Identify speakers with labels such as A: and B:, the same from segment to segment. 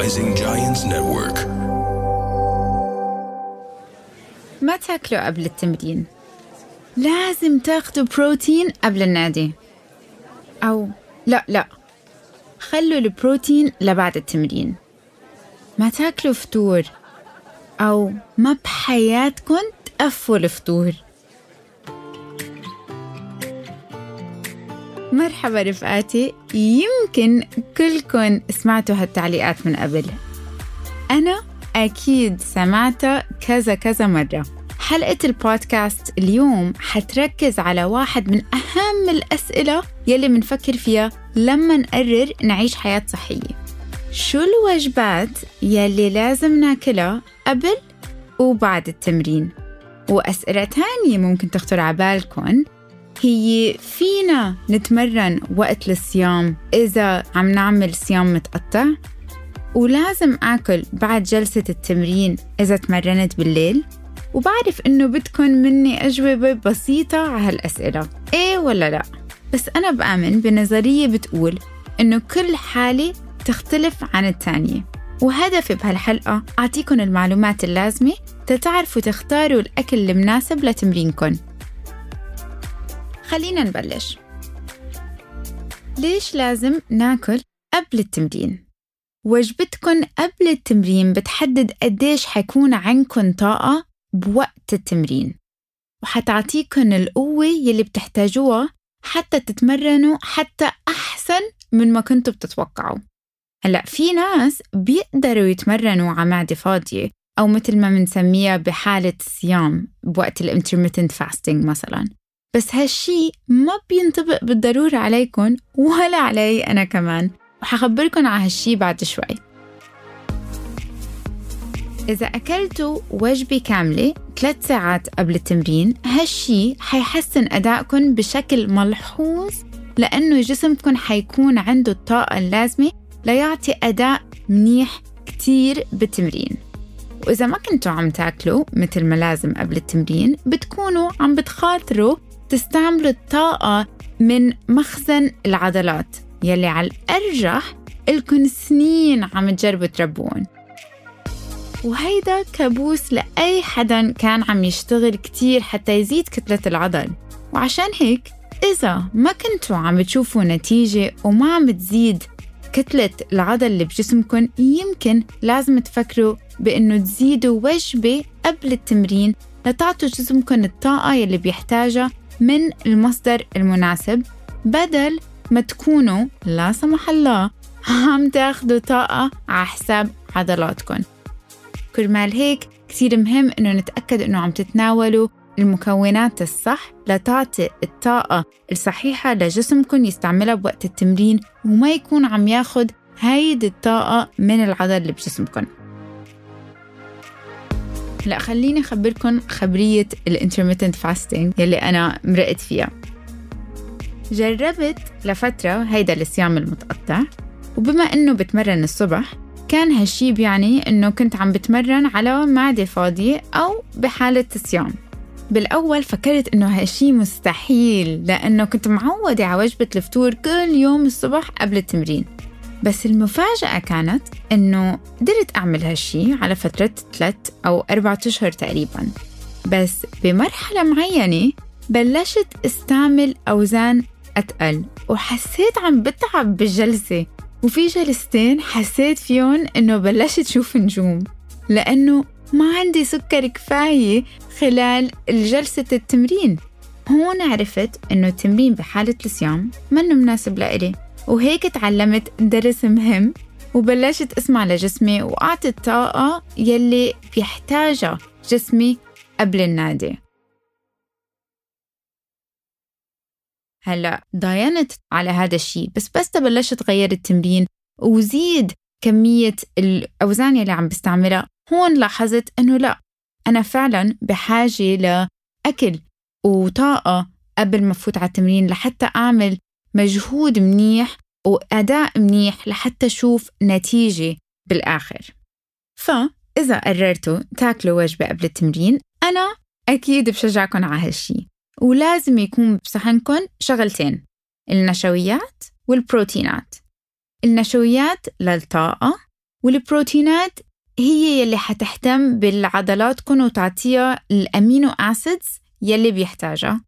A: Rising Giants Network.
B: ما تاكلوا قبل التمرين، لازم تاخدوا بروتين قبل النادي. أو لا خلوا البروتين لبعد التمرين. ما تاكلوا فطور، أو ما بحياتكن تقفوا الفطور. مرحبا رفقاتي، يمكن كلكن سمعتوا هالتعليقات من قبل. أنا أكيد سمعتها كذا مرة. حلقة البودكاست اليوم حتركز على واحد من أهم الأسئلة يلي منفكر فيها لما نقرر نعيش حياة صحية. شو الوجبات يلي لازم ناكلها قبل وبعد التمرين؟ وأسئلة تانية ممكن تخطر على بالكم هي: فينا نتمرن وقت الصيام إذا عم نعمل صيام متقطع؟ ولازم آكل بعد جلسة التمرين إذا تمرنت بالليل؟ وبعرف إنه بدكن مني أجوبة بسيطة على هالأسئلة، إيه ولا لا؟ بس أنا بآمن بنظرية بتقول إنه كل حالة تختلف عن التانية، وهدفي بهالحلقة أعطيكم المعلومات اللازمة تتعرفوا تختاروا الأكل المناسب لتمرينكن. خلينا نبلش. ليش لازم ناكل قبل التمرين؟ وجبتكن قبل التمرين بتحدد قديش حيكون عندكن طاقة بوقت التمرين، وحتعطيكن القوة يلي بتحتاجوها حتى تتمرنوا حتى أحسن من ما كنتوا بتتوقعوا. هلأ في ناس بيقدروا يتمرنوا على معدة فاضية، أو مثل ما منسميها بحالة الصيام بوقت الانترميتنت فاستنج مثلاً، بس هالشي ما بينطبق بالضرورة عليكن ولا علي أنا كمان، وحخبركن على هالشي بعد شوي. إذا أكلتوا وجبة كاملة 3 ساعات قبل التمرين، هالشي حيحسن أدائكن بشكل ملحوظ، لأنه جسمكن حيكون عنده الطاقة اللازمة ليعطي أداء منيح كتير بالتمرين. وإذا ما كنتوا عم تاكلوا مثل ما لازم قبل التمرين، بتكونوا عم بتخاطروا تستعملوا الطاقة من مخزن العضلات يلي على الأرجح إلكن سنين عم تجربوا تربون، وهيدا كابوس لأي حدا كان عم يشتغل كتير حتى يزيد كتلة العضل. وعشان هيك إذا ما كنتوا عم تشوفوا نتيجة وما عم تزيد كتلة العضل اللي بجسمكن، يمكن لازم تفكروا بأنه تزيدوا وجبة قبل التمرين لتعطوا جسمكن الطاقة يلي بيحتاجها من المصدر المناسب، بدل ما تكونوا لا سمح الله عم تاخدوا طاقة على حساب عضلاتكن. كرمال هيك كتير مهم إنه نتأكد إنه عم تتناولوا المكونات الصح لتعطي الطاقة الصحيحة لجسمكن يستعملها بوقت التمرين، وما يكون عم ياخد هيدي الطاقة من العضل اللي بجسمكن. لا، خليني أخبركن خبرية الانترميتنت فاستنج يلي أنا مرقت فيها. جربت لفترة هيدا الصيام المتقطع، وبما إنه بتمرن الصبح كان هالشي بيعني إنه كنت عم بتمرن على معدة فاضية أو بحالة الصيام. بالأول فكرت إنه هالشي مستحيل، لأنه كنت معودة على وجبة الفطور كل يوم الصبح قبل التمرين. بس المفاجأة كانت إنه قدرت أعمل هالشي على فترة 3 أو 4 أشهر تقريباً. بس بمرحلة معينة بلشت استعمل أوزان أتقل، وحسيت عم بتعب بالجلسة، وفي جلستين حسيت فيهم إنه بلشت شوف نجوم، لأنه ما عندي سكر كفاية خلال جلسة التمرين. هون عرفت إنه التمرين بحالة الصيام منه مناسب لإلي، وهيك تعلمت درس مهم، وبلشت أسمع لجسمي وأعطي الطاقة يلي بيحتاجها جسمي قبل النادي. هلأ ضاينت على هذا الشيء، بس بلشت غير التمرين وزيد كمية الأوزان يلي عم بستعملها. هون لاحظت أنه لا، أنا فعلا بحاجة لأكل وطاقة قبل ما فوت على التمرين لحتى أعمل مجهود منيح وأداء منيح لحتى أشوف نتيجة بالآخر. فإذا قررتوا تاكلوا وجبة قبل التمرين، أنا أكيد بشجعكم على هالشي، ولازم يكون بصحنكم شغلتين: النشويات والبروتينات. النشويات للطاقة والبروتينات هي يلي حتهتم بالعضلاتكم وتعطيها الأمينو أسيدز يلي بيحتاجها.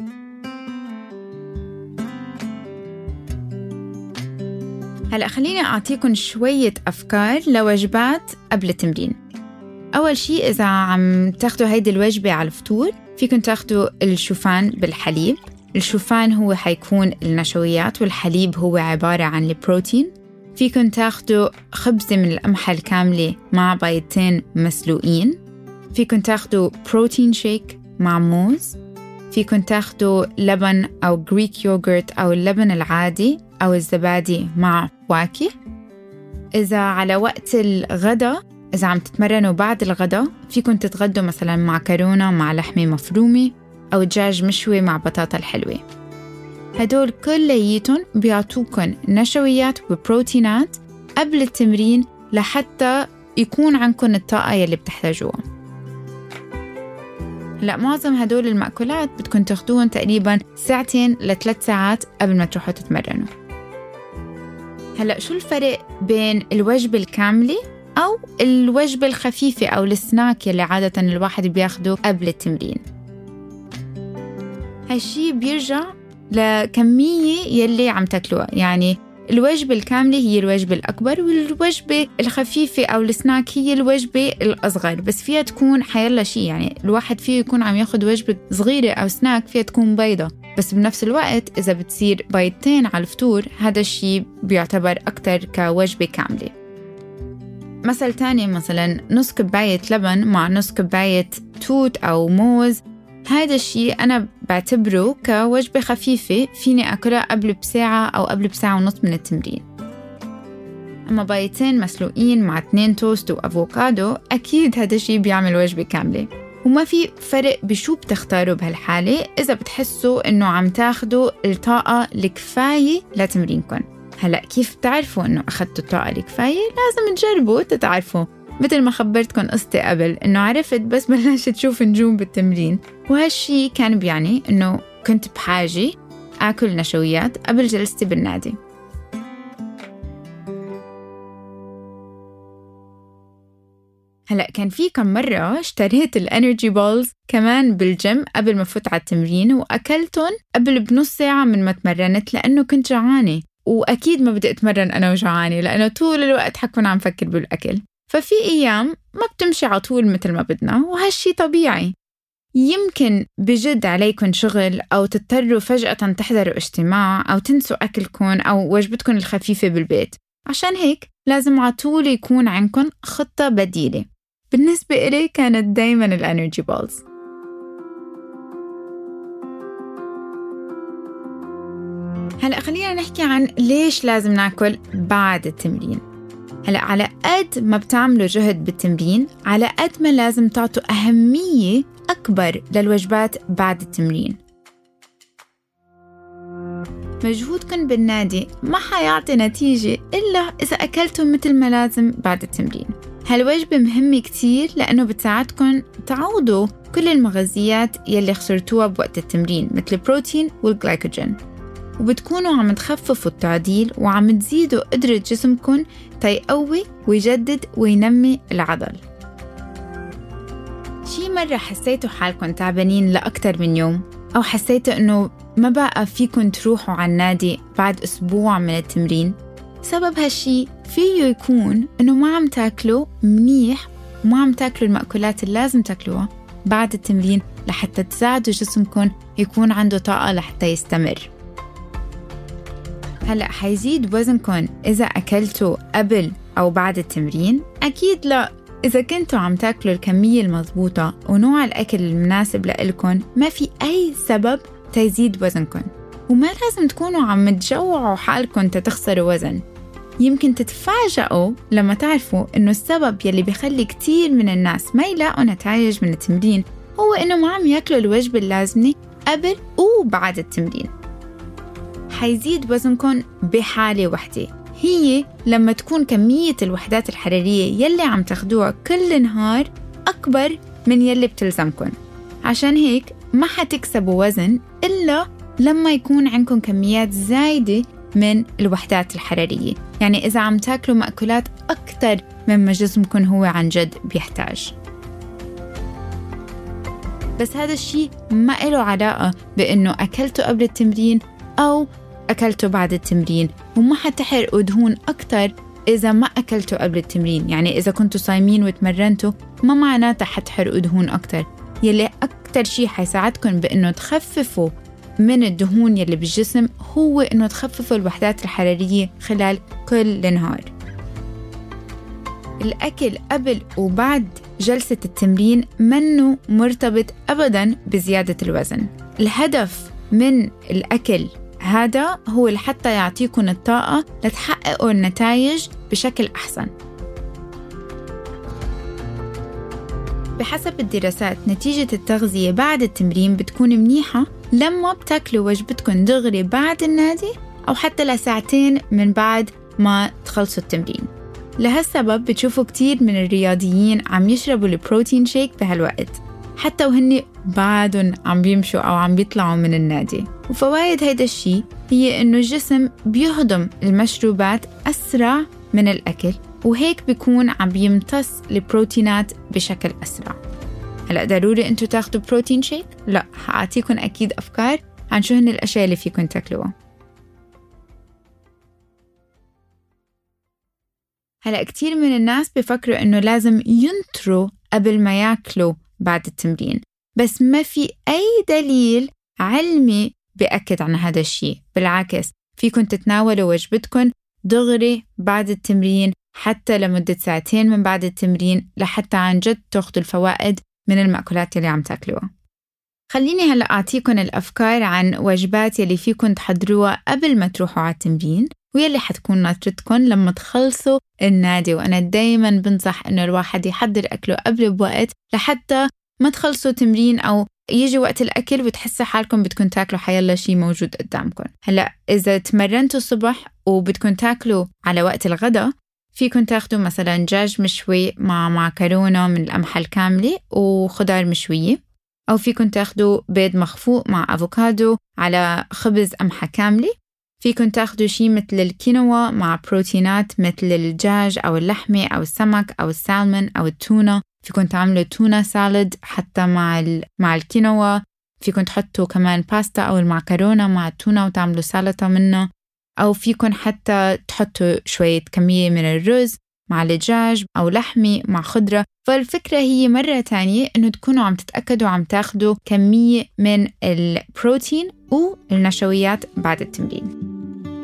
B: هلأ خليني أعطيكم شوية أفكار لوجبات قبل التمرين. أول شيء إذا عم تاخدوا هيدي الوجبة على الفطور فيكن تاخدوا الشوفان بالحليب. الشوفان هو حيكون النشويات والحليب هو عبارة عن البروتين. فيكن تاخدوا خبزة من القمحة الكاملة مع بيضتين مسلوقين. فيكن تاخدوا بروتين شيك مع موز. فيكن تاخدوا لبن أو غريك يوغورت أو اللبن العادي أو الزبادي مع فواكه. إذا على وقت الغداء إذا عم تتمرنوا بعد الغداء فيكن تتغدوا مثلا معكرونة مع لحمة مفرومة أو دجاج مشوي مع بطاطا الحلوة. هدول كلياتهم بيعطوكن نشويات وبروتينات قبل التمرين لحتى يكون عندكن الطاقة يلي بتحتاجوها. لا معظم هدول المأكولات بدكن تاخدوهم تقريباً 2 ل3 ساعات قبل ما تروحوا تتمرنوا. هلأ شو الفرق بين الوجبة الكاملة أو الوجبة الخفيفة أو السناك يلي عادة الواحد بياخده قبل التمرين؟ هالشي بيرجع لكمية يلي عم تاكلوها. يعني الوجبة الكاملة هي الوجبة الأكبر والوجبة الخفيفة أو السناك هي الوجبة الأصغر، بس فيها تكون حيلا شي. يعني الواحد فيه يكون عم ياخد وجبة صغيرة أو سناك فيها تكون بيضة، بس بنفس الوقت إذا بتصير بيضتين على الفطور هذا الشي بيعتبر أكتر كوجبة كاملة. مثل تاني مثلا نص كوباية لبن مع نص كوباية توت أو موز، هذا الشيء أنا بعتبره كوجبة خفيفة فيني أكلها قبل بساعة أو قبل بساعة ونص من التمرين. أما بيضتين مسلوقين مع 2 توست وأفوكادو أكيد هذا الشيء بيعمل وجبة كاملة. وما في فرق بشو بتختاروا بهالحالة إذا بتحسوا إنه عم تاخدوا الطاقة الكفاية لتمرينكم. هلأ كيف بتعرفوا إنه أخدتوا الطاقة الكفاية؟ لازم تجربوا تتعرفوا. مثل ما خبرتكم قصتي قبل إنه عرفت بس بلشت تشوف نجوم بالتمرين، وهالشي كان بيعني إنه كنت بحاجة آكل نشويات قبل جلستي بالنادي. هلأ كان في كم مرة اشتريت الانرجي بولز كمان بالجيم قبل ما فوت على التمرين وأكلتهم قبل بنص ساعة من ما تمرنت لأنه كنت جعانة، وأكيد ما بدي أتمرن أنا وجعانة لأنه طول الوقت حكون عم فكر بالأكل. ففي أيام ما بتمشي على طول مثل ما بدنا، وهالشي طبيعي. يمكن بجد عليكم شغل أو تضطروا فجأة تحضروا اجتماع أو تنسوا أكلكم أو وجبتكم الخفيفة بالبيت، عشان هيك لازم على طول يكون عندكم خطة بديلة. بالنسبة إلي كانت دايماً الانرجي بولز. هلأ خلينا نحكي عن ليش لازم ناكل بعد التمرين. هلأ على قد ما بتعملوا جهد بالتمرين على قد ما لازم تعطوا أهمية أكبر للوجبات بعد التمرين. مجهودكم بالنادي ما حيعطي نتيجة إلا إذا أكلتم مثل ما لازم بعد التمرين. هالوجبة مهمة كتير لأنه بتساعدكم تعوضوا كل المغذيات يلي خسرتوها بوقت التمرين مثل البروتين والجلايكوجين، وبتكونوا عم تخففوا التعديل وعم تزيدوا قدرة جسمكم تيقوي ويجدد وينمي العضل. شي مرة حسيتوا حالكم تعبانين لأكتر من يوم أو حسيتوا إنه ما بقى فيكم تروحوا على النادي بعد أسبوع من التمرين؟ سبب هالشي فيه يكون إنه ما عم تاكلوا منيح وما عم تاكلوا المأكولات اللي لازم تاكلوها بعد التمرين لحتى تساعدوا جسمكم يكون عنده طاقة لحتى يستمر. هلأ حيزيد وزنكم إذا أكلتوا قبل أو بعد التمرين؟ أكيد لا. إذا كنتوا عم تاكلوا الكمية المضبوطة ونوع الأكل المناسب لإلكم ما في أي سبب تزيد وزنكم، وما لازم تكونوا عم تجوعوا حالكم تتخسروا وزن. يمكن تتفاجئوا لما تعرفوا إنه السبب يلي بيخلي كتير من الناس ما يلاقوا نتائج من التمرين هو إنه ما عم ياكلوا الوجبة اللازمة قبل وبعد التمرين. حيزيد وزنكم بحالة واحدة، هي لما تكون كمية الوحدات الحرارية يلي عم تاخدوها كل نهار أكبر من يلي بتلزمكم. عشان هيك ما حتكسبوا وزن إلا لما يكون عندكم كميات زايدة من الوحدات الحرارية. يعني إذا عم تاكلوا مأكولات أكتر مما جسمكم هو عن جد بيحتاج. بس هذا الشيء ما له علاقة بأنه أكلته قبل التمرين أو أكلته بعد التمرين، وما حتحرقوا دهون أكتر إذا ما أكلته قبل التمرين. يعني إذا كنتوا صايمين وتمرنتوا ما معناته حتحرقوا دهون أكتر. يلي أكتر شيء حيساعدكم بأنه تخففوا من الدهون يلي بالجسم هو أنه تخففوا الوحدات الحرارية خلال كل النهار. الأكل قبل وبعد جلسة التمرين منه مرتبط أبداً بزيادة الوزن. الهدف من الأكل هذا هو لحتى يعطيكم الطاقة لتحققوا النتائج بشكل أحسن. بحسب الدراسات نتيجة التغذية بعد التمرين بتكون منيحة لما بتاكلوا وجبتكم دغري بعد النادي أو حتى لساعتين من بعد ما تخلصوا التمرين. لهالسبب بتشوفوا كتير من الرياضيين عم يشربوا البروتين شيك بهالوقت حتى وهن بعدهم عم بيمشوا أو عم بيطلعوا من النادي. وفوائد هيدا الشيء هي إنه الجسم بيهضم المشروبات أسرع من الأكل، وهيك بيكون عم بيمتص البروتينات بشكل أسرع. هلأ ضروري أنتوا تاخدوا بروتين شيك؟ لا، هعطيكم أكيد أفكار عن شو هن الأشياء اللي فيكم تاكلوها. هلأ كتير من الناس بيفكروا إنه لازم ينطروا قبل ما ياكلوا بعد التمرين، بس ما في أي دليل علمي بيأكد عن هذا الشيء. بالعكس، فيكم تتناولوا وجبتكم دغري بعد التمرين حتى لمدة ساعتين من بعد التمرين لحتى عن جد تاخدوا الفوائد من المأكولات اللي عم تاكلوها. خليني هلأ أعطيكم الأفكار عن وجبات يلي فيكم تحضروها قبل ما تروحوا على التمرين ويلي حتكون ناطرتكم لما تخلصوا النادي. وأنا دايماً بنصح إنه الواحد يحضر أكله قبل بوقت لحتى ما تخلصوا تمرين أو يجي وقت الأكل وتحسوا حالكم بدكم تاكلوا حيالله شيء موجود قدامكم. هلأ إذا تمرنتوا الصبح وبدكم تاكلوا على وقت الغداء، فيكم تاخدوا مثلاً دجاج مشوي مع معكرونة من القمحة الكاملة وخضار مشوية، أو فيكم تاخدوا بيض مخفوق مع أفوكادو على خبز قمحة كاملة. فيكم تاخدوا شيء مثل الكينوا مع بروتينات مثل الدجاج أو اللحمة أو السمك أو السالمون أو التونة. فيكم تعملوا تونة سالاد حتى مع الكينوا. فيكم تحطوا كمان باستا أو المعكرونة مع التونة وتعملوا سلطة منه، أو فيكم حتى تحطوا شوية كمية من الرز مع الدجاج أو لحمة مع خضرة. فالفكرة هي مرة تانية إنه تكونوا عم تتأكدوا عم تاخدوا كمية من البروتين والنشويات بعد التمرين.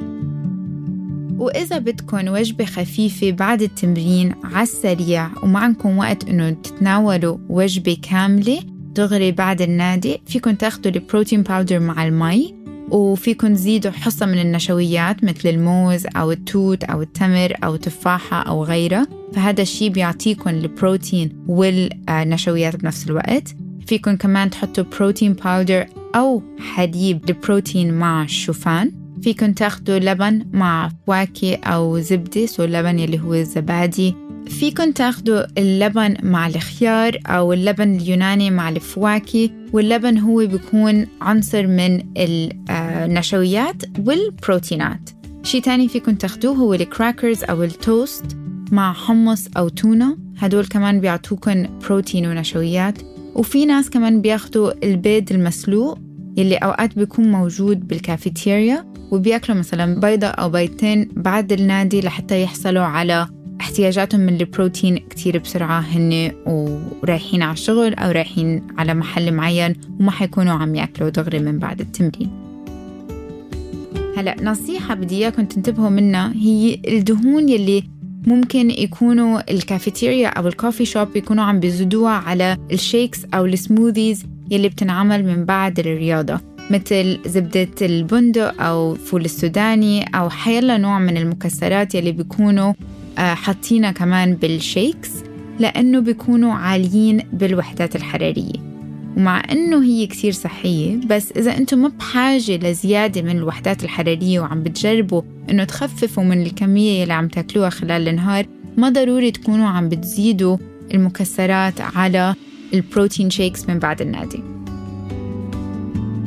B: وإذا بدكم وجبة خفيفة بعد التمرين على السريع وما عندكم وقت إنه تتناولوا وجبة كاملة دغري بعد النادي، فيكم تاخدوا البروتين باودر مع المي، وفيكم تزيدوا حصة من النشويات مثل الموز أو التوت أو التمر أو تفاحة أو غيرها. فهذا الشيء بيعطيكم البروتين والنشويات بنفس الوقت. فيكم كمان تحطوا بروتين باودر أو حليب البروتين مع الشوفان. فيكم تاخدوا لبن مع فواكه أو زبدة، اللبن اللي هو الزبادي. فيكم تاخدوا اللبن مع الخيار أو اللبن اليوناني مع الفواكه، واللبن هو بيكون عنصر من النشويات والبروتينات. شيء تاني فيكم تاخدوه هو الكراكرز أو التوست مع حمص أو تونة، هدول كمان بيعطوكم بروتين ونشويات. وفي ناس كمان بياخدوا البيض المسلوق يلي أوقات بيكون موجود بالكافيتيريا، وبيأكلوا مثلا بيضة أو بيضتين بعد النادي لحتى يحصلوا على احتياجاتهم من البروتين كتير بسرعة هن ورايحين على الشغل أو رايحين على محل معين وما حيكونوا عم يأكلوا دغري من بعد التمرين. هلأ نصيحة بدي إياكم تنتبهوا منها هي الدهون يلي ممكن يكونوا الكافيتيريا أو الكوفي شوب يكونوا عم بيزودوها على الشيكس أو السموذيز يلي بتنعمل من بعد الرياضة، مثل زبدة البندق أو فول السوداني أو حيلا نوع من المكسرات يلي بيكونوا حاطينها كمان بالشيكس، لأنه بيكونوا عاليين بالوحدات الحرارية. ومع أنه هي كتير صحية، بس إذا أنتم ما بحاجة لزيادة من الوحدات الحرارية وعم بتجربوا أنه تخففوا من الكمية اللي عم تاكلوها خلال النهار، ما ضروري تكونوا عم بتزيدوا المكسرات على البروتين شيكس من بعد النادي.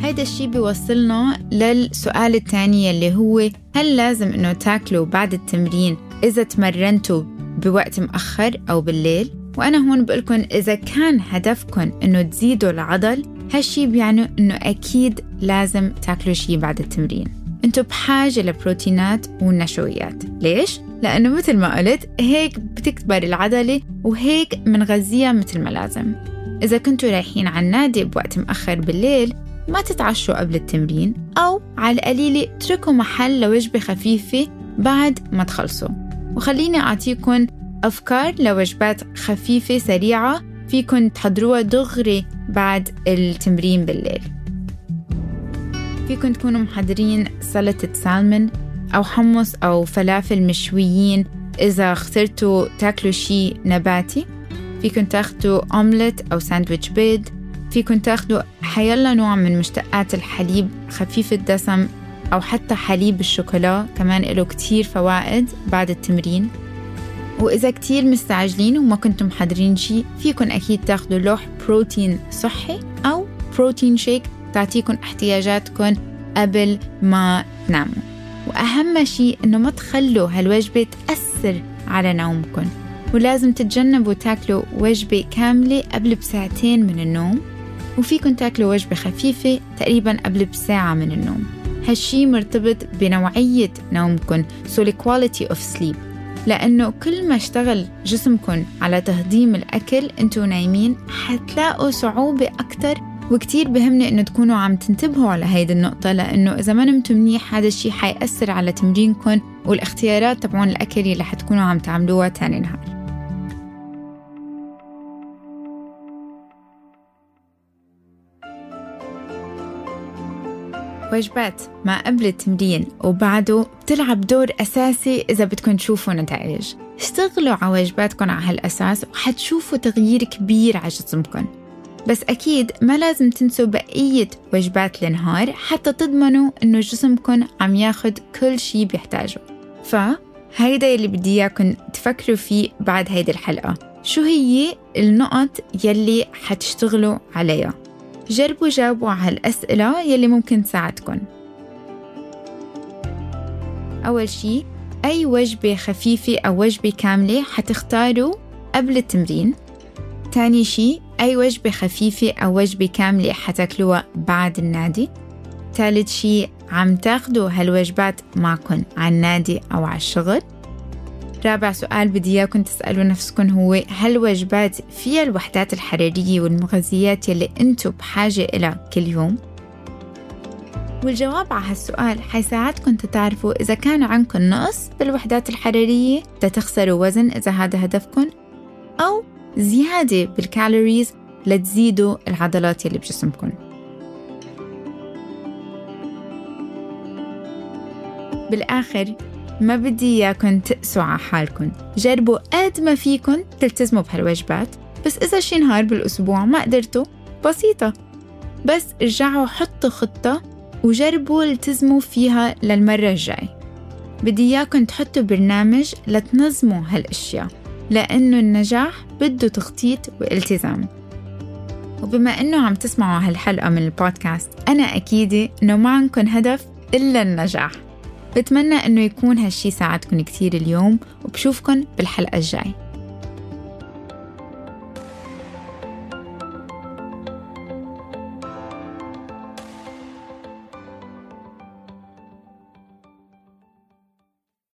B: هيدا الشي بيوصلنا للسؤال الثاني اللي هو هل لازم إنه تاكلوا بعد التمرين إذا تمرنتوا بوقت مأخر أو بالليل؟ وأنا هون بقولكم إذا كان هدفكم إنه تزيدوا العضل، هالشي بيعني إنه أكيد لازم تاكلوا شي بعد التمرين. أنتوا بحاجة لبروتينات والنشويات. ليش؟ لأنه مثل ما قلت هيك بتكبر العضلة وهيك منغذيها مثل ما لازم. إذا كنتوا رايحين على النادي بوقت مأخر بالليل، ما تتعشوا قبل التمرين، أو على القليلة اتركوا محل لوجبة خفيفة بعد ما تخلصوا. وخليني أعطيكم أفكار لوجبات خفيفة سريعة فيكن تحضروها دغري بعد التمرين بالليل. فيكن تكونوا محضرين سلطة سالمون أو حمص أو فلافل مشويين إذا اخترتوا تاكلوا شي نباتي. فيكن تاخدوا أومليت أو ساندويتش بيض. فيكن تاخدوا حيلا نوع من مشتقات الحليب خفيف الدسم، أو حتى حليب الشوكولا كمان له كتير فوائد بعد التمرين. وإذا كتير مستعجلين وما كنتم محضرين شي، فيكن أكيد تاخدوا لوح بروتين صحي أو بروتين شيك تعطيكم احتياجاتكم قبل ما تناموا. وأهم شي إنه ما تخلوا هالوجبة تأثر على نومكم، ولازم تتجنبوا تاكلوا وجبة كاملة قبل بساعتين من النوم، وفيكن تاكلوا وجبة خفيفة تقريباً قبل بساعة من النوم. هالشي مرتبط بنوعية نومكم، so the quality of sleep، لأنه كل ما اشتغل جسمكم على تهضيم الأكل انتوا نايمين حتلاقوا صعوبة أكتر. وكتير بهمني إنه تكونوا عم تنتبهوا على هيدي النقطة، لأنه إذا ما نمتوا منيح هذا الشي حيأثر على تمرينكم والاختيارات تبعون الأكل اللي حتكونوا عم تعملوها تاني نهار. وجبات ما قبل التمرين وبعده بتلعب دور أساسي إذا بدكم تشوفوا نتائج. اشتغلوا على وجباتكم على هالأساس وحتشوفوا تغيير كبير على جسمكم. بس أكيد ما لازم تنسوا بقية وجبات النهار حتى تضمنوا إنه جسمكم عم ياخد كل شي بيحتاجه. فهيدا يلي بدي إياكم تفكروا فيه بعد هيدي الحلقة. شو هي النقط يلي حتشتغلوا عليها؟ جربوا جاوبوا على هالأسئلة يلي ممكن تساعدكم. أول شي، أي وجبة خفيفة أو وجبة كاملة حتختاروا قبل التمرين؟ تاني شي، أي وجبة خفيفة أو وجبة كاملة حتاكلوها بعد النادي؟ ثالث شي، عم تاخدوا هالوجبات معكم على النادي أو على الشغل؟ رابع سؤال بدي إياكم تسألوا نفسكم هو هل وجبات فيها الوحدات الحرارية والمغذيات يلي أنتوا بحاجة إلها كل يوم؟ والجواب على هالسؤال حيساعدكم تتعرفوا إذا كان عندكم نقص بالوحدات الحرارية تتخسروا وزن إذا هذا هدفكم، أو زيادة بالكالوريز لتزيدوا العضلات يلي بجسمكم. بالآخر ما بدي إياكم تقسوا على حالكم، جربوا قد ما فيكم تلتزموا بهالوجبات. بس إذا شي نهار بالأسبوع ما قدرتوا، بسيطة، بس ارجعوا حطوا خطة وجربوا التزموا فيها للمرة الجاي. بدي إياكم تحطوا برنامج لتنظموا هالأشياء، لأنه النجاح بده تخطيط والتزام. وبما أنه عم تسمعوا هالحلقة من البودكاست، أنا أكيدة أنه ما عندكم هدف إلا النجاح. بتمنى أنه يكون هالشي ساعدكم كتير اليوم، وبشوفكن بالحلقة الجاي.